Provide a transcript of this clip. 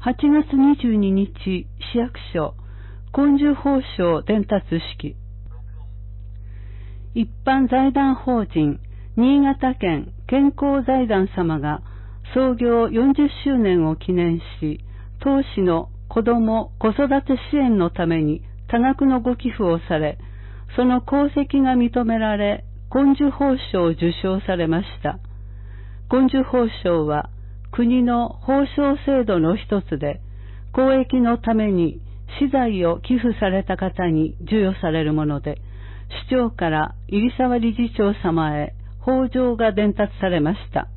8月22日、市役所、昆虫報奨伝達式。一般財団法人、新潟県健康財団様が創業40周年を記念し、当市の子ども・子育て支援のために多額のご寄付をされ、その功績が認められ、昆虫報奨を受賞されました。昆虫報奨は国の報奨制度の一つで、公益のために資材を寄付された方に授与されるもので、市長から入沢理事長様へ幇状が伝達されました。